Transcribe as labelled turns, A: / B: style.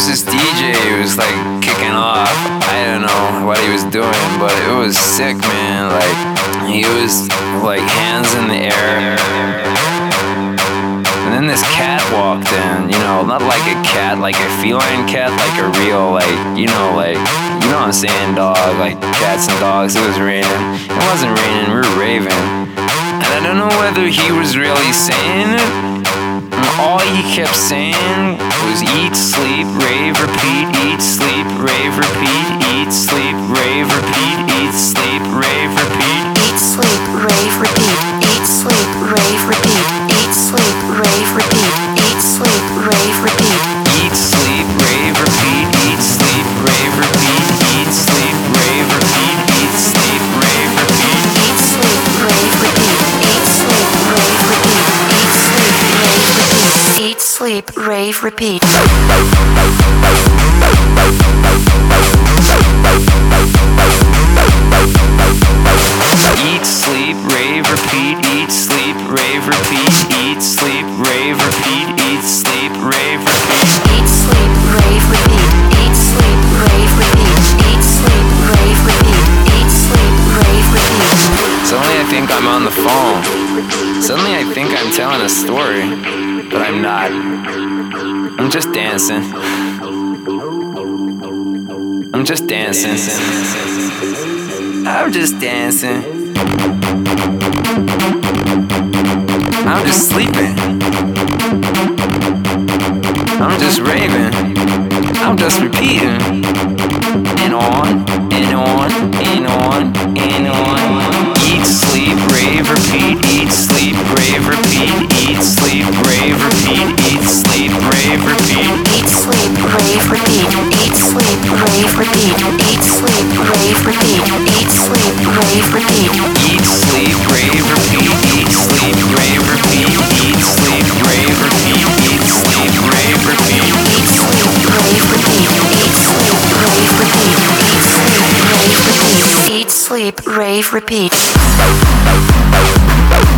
A: was this DJ who was like kicking off. I don't know what he was doing, but it was sick, man. Like, he was like hands in the air. And then this cat walked in, you know, not like a cat, like a feline cat, like a real, like, you know what I'm saying, dog, like cats and dogs. It was raining. It wasn't raining, we were raving. And I don't know whether he was really saying it. And all he kept saying was eat, sleep, rave, repeat, eat, sleep, rave, repeat, eat, sleep, rave, repeat, eat, sleep, rave, repeat.
B: Eat, sleep, rave, repeat, eat, sleep, rave, repeat, eat, sleep, rave, repeat, eat, sleep, rave, repeat.
A: Eat, sleep, rave, repeat, eat, sleep, rave, repeat, eat, sleep, rave, repeat, eat, sleep, rave, repeat.
B: Eat, sleep, rave, repeat, eat, sleep, rave, repeat, eat, sleep, rave, repeat. Eat, sleep, rave, repeat.
A: Eat, sleep, rave, repeat, eat, sleep, rave, repeat, eat, sleep, rave, repeat, eat, sleep, rave, repeat.
B: Eat, sleep, rave, repeat, eat, sleep, rave, repeat, eat, sleep, rave, repeat, eat, sleep, rave, repeat.
A: Suddenly I think I'm on the phone. Suddenly I think I'm telling a story, but I'm not. I'm just dancing. I'm just dancing. I'm just dancing. I'm just sleeping. I'm just raving. I'm just repeating. And on, and on, and on, and on. Eat, sleep, rave, repeat. Eat, sleep, rave, repeat. Eat, sleep, rave, repeat. Eat, sleep, rave, repeat.
B: Eat, sleep, rave, repeat, eat, sleep, rave, repeat, eat, sleep, rave, repeat, eat, sleep, rave, repeat.
A: Eat, sleep, rave, repeat. Eat, sleep, rave, repeat. Eat, sleep, rave, repeat. Eat, sleep, rave, repeat.
B: Eat, sleep, rave, repeat, eat, sleep, rave, repeat, eat, sleep, rave, repeat, eat, sleep, rave, repeat.